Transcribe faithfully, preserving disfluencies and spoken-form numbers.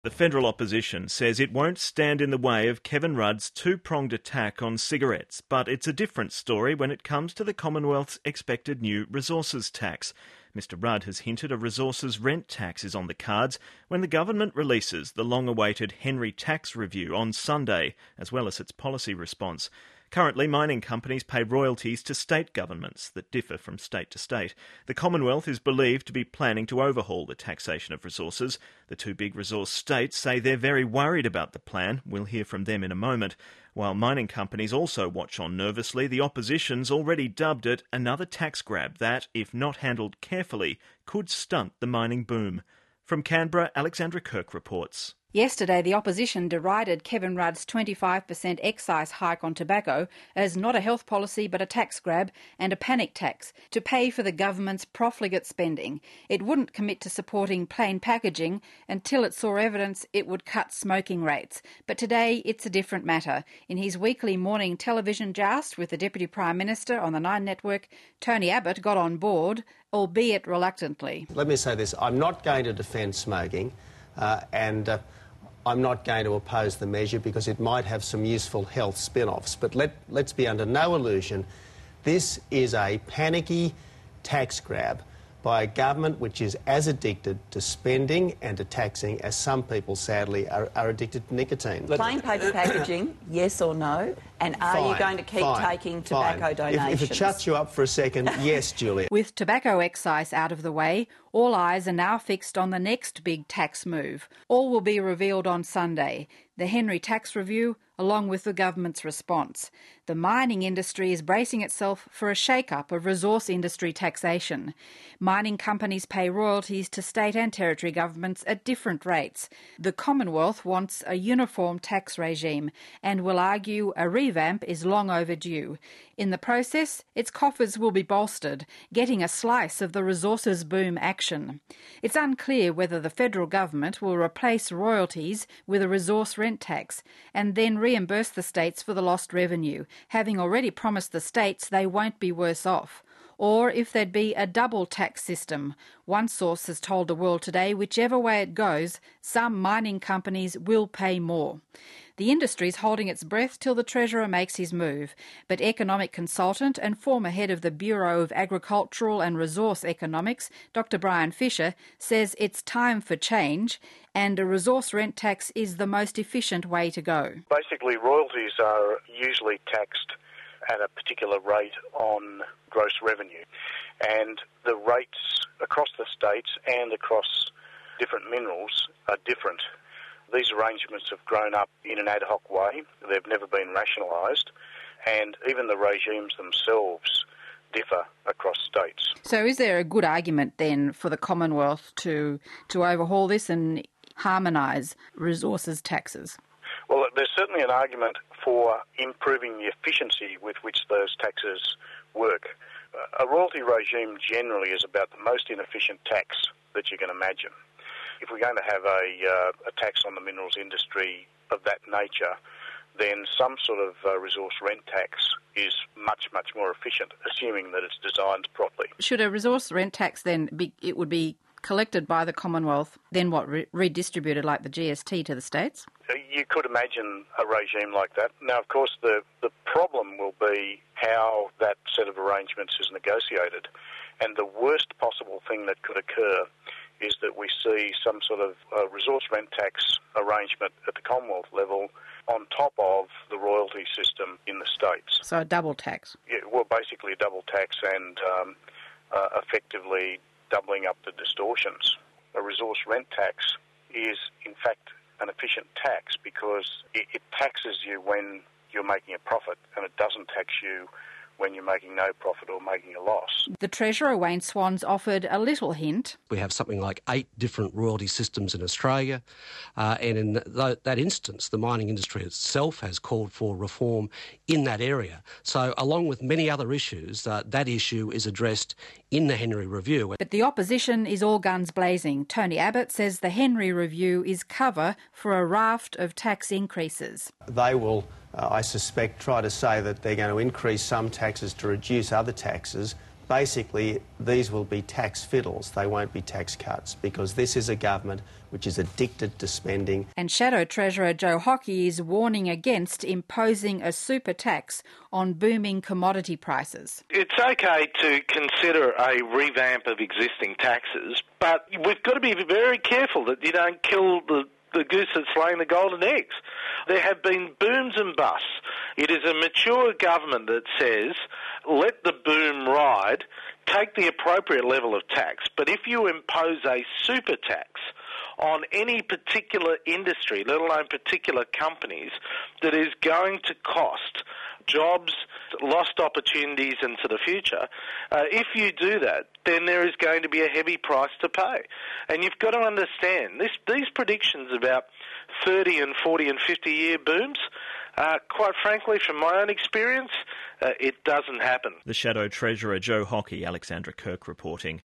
The federal opposition says it won't stand in the way of Kevin Rudd's two-pronged attack on cigarettes, but it's a different story when it comes to the Commonwealth's expected new resources tax. Mister Rudd has hinted a resources rent tax is on the cards when the government releases the long-awaited Henry Tax Review on Sunday, as well as its policy response. Currently, mining companies pay royalties to state governments that differ from state to state. The Commonwealth is believed to be planning to overhaul the taxation of resources. The two big resource states say they're very worried about the plan. We'll hear from them in a moment. While mining companies also watch on nervously, the opposition's already dubbed it another tax grab that, if not handled carefully, could stunt the mining boom. From Canberra, Alexandra Kirk reports. Yesterday, the opposition derided Kevin Rudd's twenty-five percent excise hike on tobacco as not a health policy but a tax grab and a panic tax to pay for the government's profligate spending. It wouldn't commit to supporting plain packaging until it saw evidence it would cut smoking rates. But today, it's a different matter. In his weekly morning television joust with the Deputy Prime Minister on the Nine Network, Tony Abbott got on board, albeit reluctantly. Let me say this, I'm not going to defend smoking uh, and... Uh, I'm not going to oppose the measure because it might have some useful health spin-offs. But let, let's be under no illusion, this is a panicky tax grab by a government which is as addicted to spending and to taxing as some people, sadly, are, are addicted to nicotine. Plain paper packaging, yes or no? And are fine, you going to keep fine, taking tobacco fine. donations? If, if it shuts you up for a second, yes, Julia. With tobacco excise out of the way, all eyes are now fixed on the next big tax move. All will be revealed on Sunday. The Henry Tax Review, along with the government's response. The mining industry is bracing itself for a shake-up of resource industry taxation. Mining companies pay royalties to state and territory governments at different rates. The Commonwealth wants a uniform tax regime and will argue a revamp is long overdue. In the process, its coffers will be bolstered, getting a slice of the resources boom action. It's unclear whether the federal government will replace royalties with a resource rent tax and then reimburse the states for the lost revenue, having already promised the states they won't be worse off. Or if there'd be a double tax system. One source has told The World Today whichever way it goes, some mining companies will pay more. The industry's holding its breath till the Treasurer makes his move, but economic consultant and former head of the Bureau of Agricultural and Resource Economics, Doctor Brian Fisher, says it's time for change and a resource rent tax is the most efficient way to go. Basically, royalties are usually taxed at a particular rate on gross revenue, and the rates across the states and across different minerals are different. These arrangements have grown up in an ad hoc way. They've never been rationalised, and even the regimes themselves differ across states. So is there a good argument then for the Commonwealth to, to overhaul this and harmonise resources taxes? Well, there's certainly an argument for improving the efficiency with which those taxes work. A royalty regime generally is about the most inefficient tax that you can imagine. If we're going to have a, uh, a tax on the minerals industry of that nature, then some sort of uh, resource rent tax is much, much more efficient, assuming that it's designed properly. Should a resource rent tax then be, it would be collected by the Commonwealth, then what, re- redistributed like the G S T to the states? You could imagine a regime like that. Now, of course, the, the problem will be how that set of arrangements is negotiated. And the worst possible thing that could occur is that we see some sort of uh, resource rent tax arrangement at the Commonwealth level on top of the royalty system in the states. So a double tax? Yeah, well, basically a double tax and um, uh, effectively doubling up the distortions. A resource rent tax is, in fact, an efficient tax because it, it taxes you when you're making a profit and it doesn't tax you when you're making no profit or making a loss. The Treasurer, Wayne Swans, offered a little hint. We have something like eight different royalty systems in Australia, uh, and in th- that instance, the mining industry itself has called for reform in that area. So, along with many other issues, uh, that issue is addressed in the Henry Review. But the opposition is all guns blazing. Tony Abbott says the Henry Review is cover for a raft of tax increases. They will, uh, I suspect, try to say that they're going to increase some taxes to reduce other taxes, basically these will be tax fiddles, they won't be tax cuts, because this is a government which is addicted to spending. And Shadow Treasurer Joe Hockey is warning against imposing a super tax on booming commodity prices. It's okay to consider a revamp of existing taxes, but we've got to be very careful that you don't kill the the goose that's laying the golden eggs. There have been booms and busts. It is a mature government that says, let the boom ride, take the appropriate level of tax, but if you impose a super tax on any particular industry, let alone particular companies, that is going to cost jobs, lost opportunities into the future, uh, if you do that, then there is going to be a heavy price to pay. And you've got to understand, this, these predictions about thirty and forty and fifty year booms, uh, quite frankly, from my own experience, uh, it doesn't happen. The Shadow Treasurer Joe Hockey, Alexandra Kirk reporting.